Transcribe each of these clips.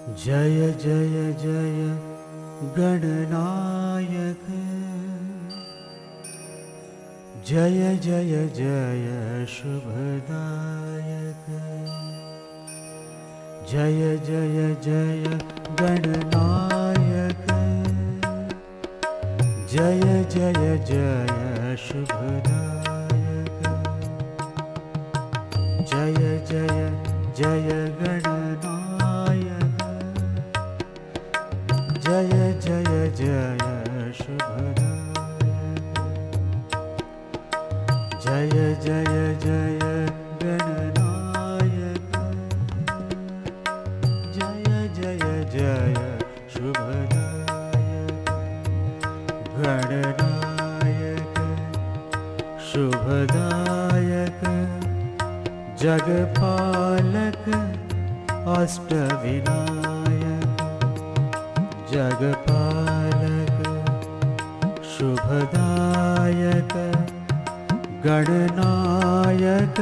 जय जय जय गणनायक। जय जय जय शुभदायक। जय जय जय गणनायक। जय जय जय शुभदायक। जय जय जय गणनायक। जय जय जय शुभदायक। जय जय जय गणनायक। जय जय जय शुभदायक। गणनायक शुभदायक जगपालक अष्टविनायक। जगपालक शुभदायक गणनायक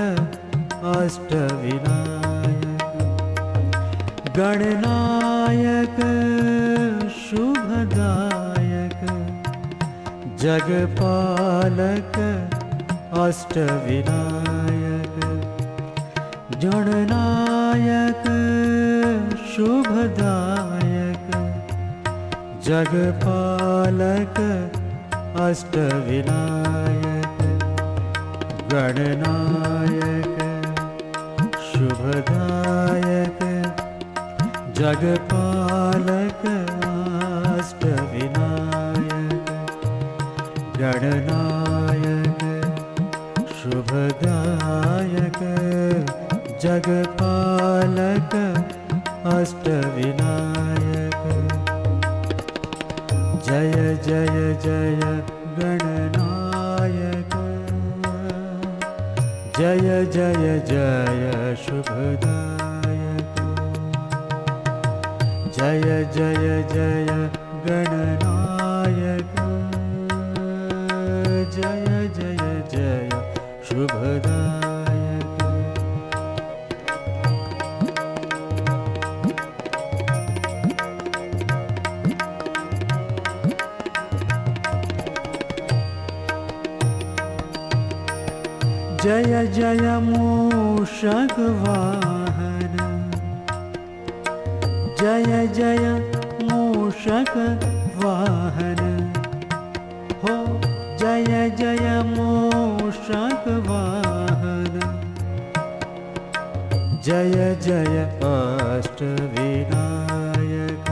अष्टविनायक। गणनायक शुभदायक जगपालक अष्टविनायक। गणनायक शुभदायक जगपालक अष्टविनायक। गणनायक शुभदायक जगपालक अष्टविनायक। गणनायक शुभदायक जगपालक अष्टविनायक। जय जय जय गणनायक। जय जय जय शुभदायक। जय जय जय गणनायक। जय जय जय शुभदायक। जय जय मूषक वाहन। जय जय मूषक वाहन हो। जय जय मूषक वाहन। जय जय अष्टविनायक।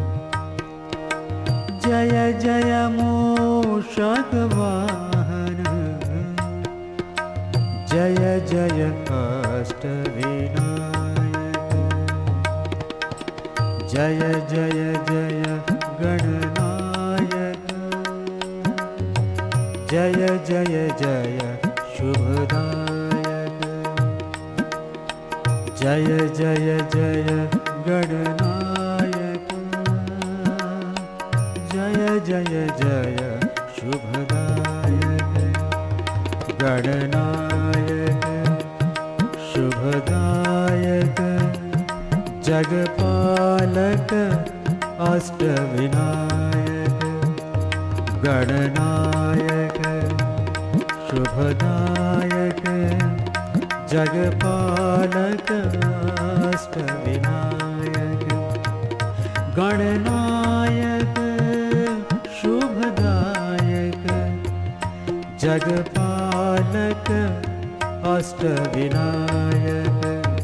जय जय मूषक वाहन। जय जय अष्टविनायक। जय जय जय गणनायक। जय जय जय शुभदायक। जय जय जय गणनायक। जय जय जय शुभदायक। गणनायक शुभदायक जगपालक अष्टविनायक। गणनायक शुभदायक जगपालक अष्टविनायक। गणनायक शुभदायक जगपालक अष्टविनायक।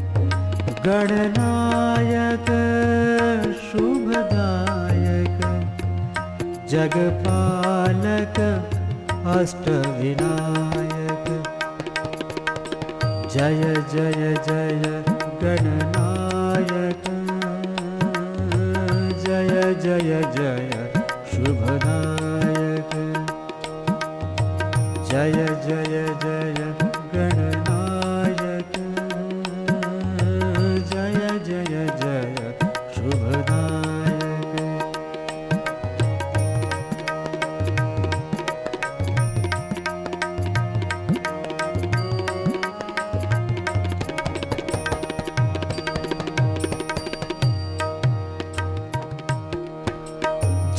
गणनायक शुभदायक जगपालक अष्टविनायक। जय जय जय गणनायक। जय जय जय शुभदायक। जय जय जय गणनायक। जय जय जय शुभदायक।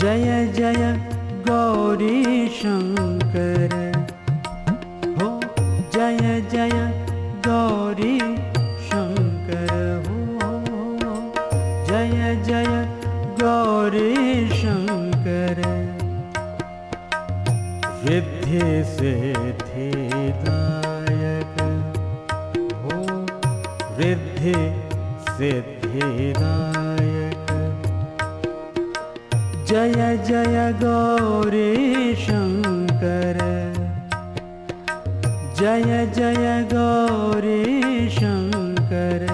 जय जय गौरी शंकर हो, जय जय गौरी शंकर हो, जय जय गौरी शंकर। रिद्धि सिद्धिदायक हो, रिद्धि सिद्धिदायक। जय जय गौरी शंकर, जय जय गौरी शंकर।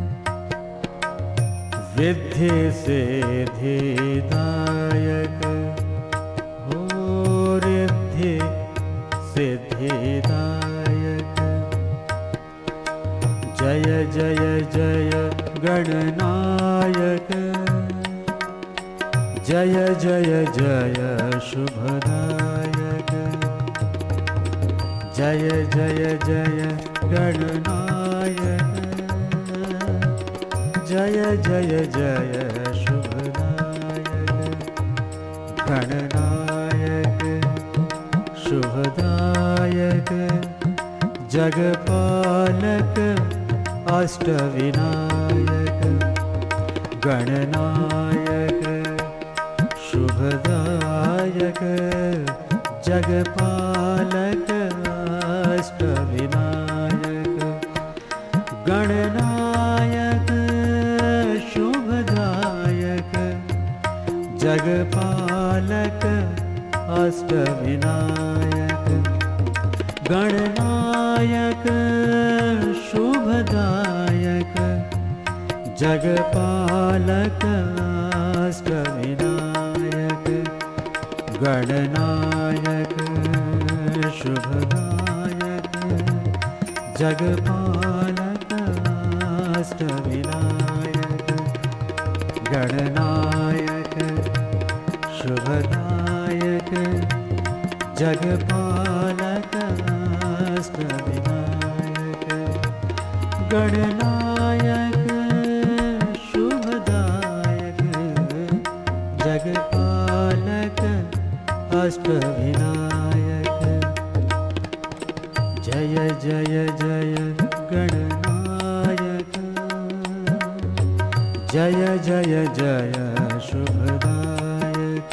रिद्धि सिद्धिदायक हो, रिद्धि सिद्धिदायक। जय जय जय गणनायक, जय जय जय शुभदायक। जय जय जय गणनायक, जय जय जय शुभदायक। गणनायक शुभदायक, जगपालक अष्टविनायक। गणनायक शुभदायक, जगपालक अष्टविनायक। गणनायक शुभदायक, जगपालक अष्टविनायक। गणनायक शुभदायक, जगपालक अष्टविनायक। गणनायक शुभदायक, जगपालक अष्टविनायक। गणनायक शुभदायक, जगपालक अष्टविनायक। गणनायक शुभदायक, जगपालक अष्टविनायक। जय जय जय गणनायक, जय जय जय शुभदायक।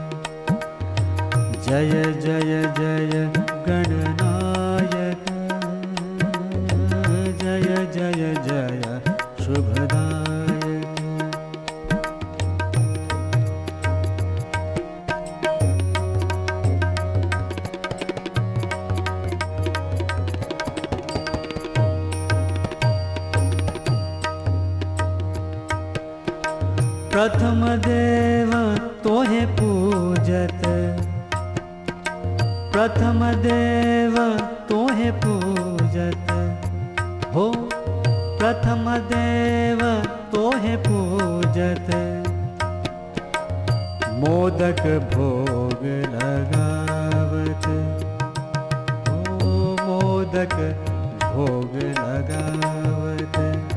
जय जय जय गणनायक, जय जय जय शुभदायक। प्रथम देव तोहे पूजत, प्रथम देव तोहे पूजत हो, प्रथम देव तोहे पूजत। मोदक भोग लगावत हो, मोदक भोग लगावत।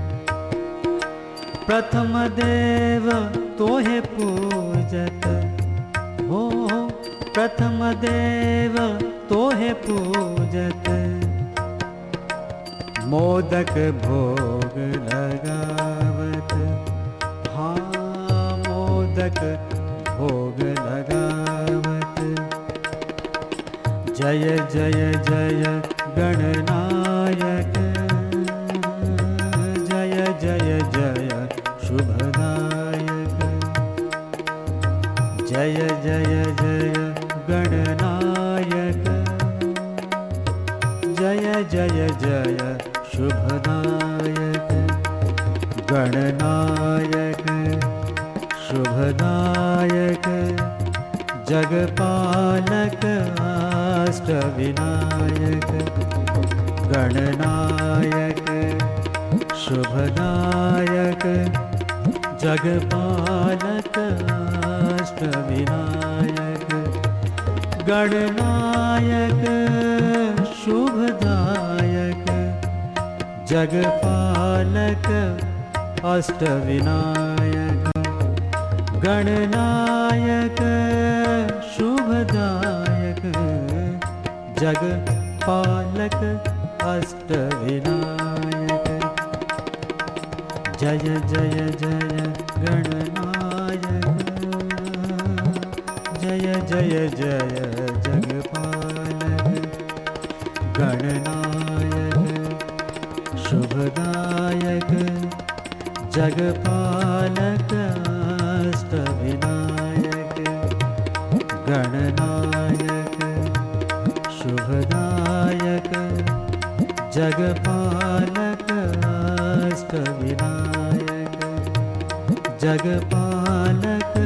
प्रथम देव तोहे पूजत हो, प्रथम देव तोहे पूजत। मोदक भोग लगावत, हाँ मोदक भोग लगावत। जय जय जय गणनायक, जय जय जय शुभदायक। जय जय जय गणनायक, जय जय जय शुभदायक। गणनायक शुभदायक, जगपालक अष्टविनायक। गणनायक शुभदायक, जगपालक अष्टविनायक। गणनायक शुभदायक, जगपालक अष्टविनायक। गणनायक गणनायक शुभदायक जगपालक अष्टविनायक। जय जय जय गणनायक, जय जय जय जगपालक। गणनायक शुभदायक जगपालक अष्टविनायक। गणनायक शुभदायक जगपालक अष्टविनायक। जगपालक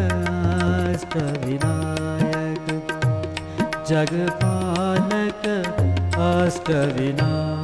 अष्टविनायक, जगपालक अष्टविनायक।